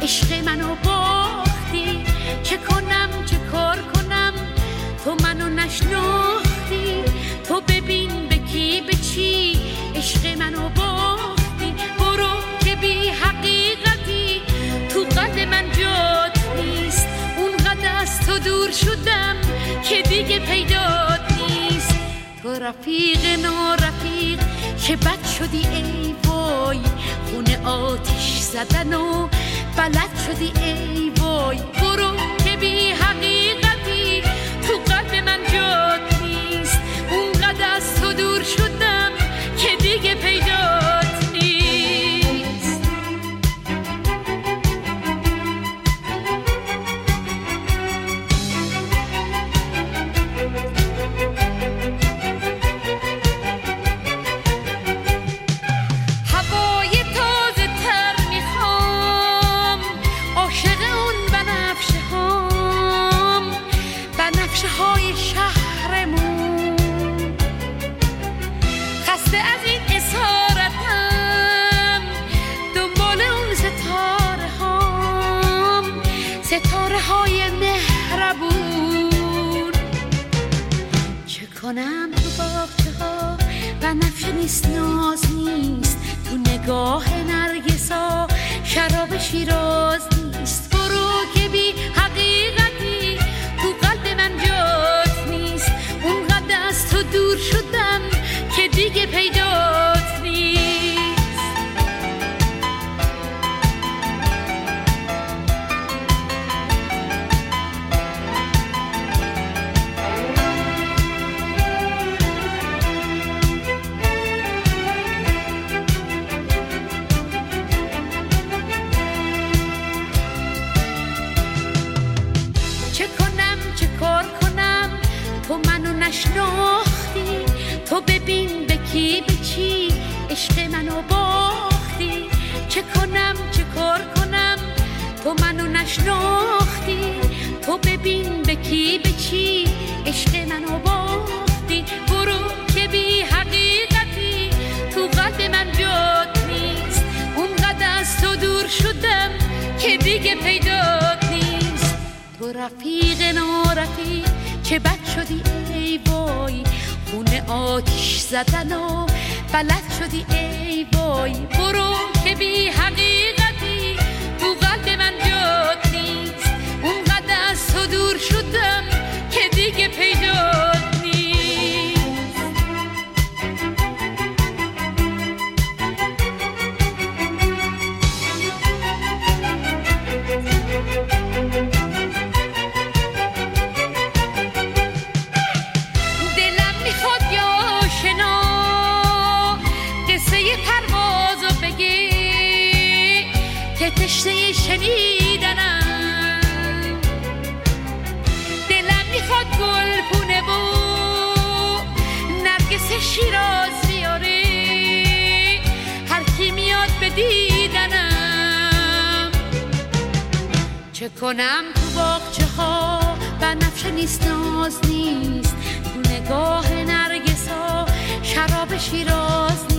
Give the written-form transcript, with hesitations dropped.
عشق منو باختی. چه کنم چه کار کنم تو منو نشناختی. تو ببین به کی به چی عشق منو باختی. برو که بی حقیقتی تو قلب من جات نیست. اونقدر از تو دور شدم که دیگه پیدات نیست. تو رفیق نارفیق که بد شدی ای وای. خونه آتش زدن و بلد شدی ای وای. برو که بی حقیقتی تو قلب من جات نیست. اونقدر از تو دور شدم که دیگه پیدات نیست. هوای تازه تر میخوام، عاشق اون بنفشه هام، بنفشه های شهرمون. خسته از این اسارتم دنبال اون ستاره هام، ستاره های مهربون. چه کنم تو باغچه ها بنفشه نیست، ناز نیست. تو نگاه نرگسا شراب شیراز نیست. برو که بی حقیقتی تو قلب من جات نیست. اونقدر از تو دور شدم که دیگه پیدات نیست. چه کنم چه کار کنم تو منو نشناختی. تو ببین به کی به چی عشق منو باختی. چه کنم چه کار کنم تو منو نشناختی. تو ببین به کی به چی عشق منو باختی. برو که بی حقیقتی تو قلب من جات نیست. اونقدر از تو دور شدم که دیگه پیدات نیست. تو رفیق نارفیق که بد شدی ای وای. خونه آتش زدن و بلد شدی ای وای. برو که بی حقیقتی تو قلب من جات نیست. اونقدر از تو دور شدم که دیگه پیدات نیست. دلم میخواد یا آشنا قصه پروازو بگی که تشنه شنیدنم. دلم میخواد گلپونه و نرگس شیراز بیاری هر کی میاد به دیدنم. چه کنم تو باغچه ها بنفشه نیست، ناز نیست. تو نگاه نرگس ها شراب شیراز نیست.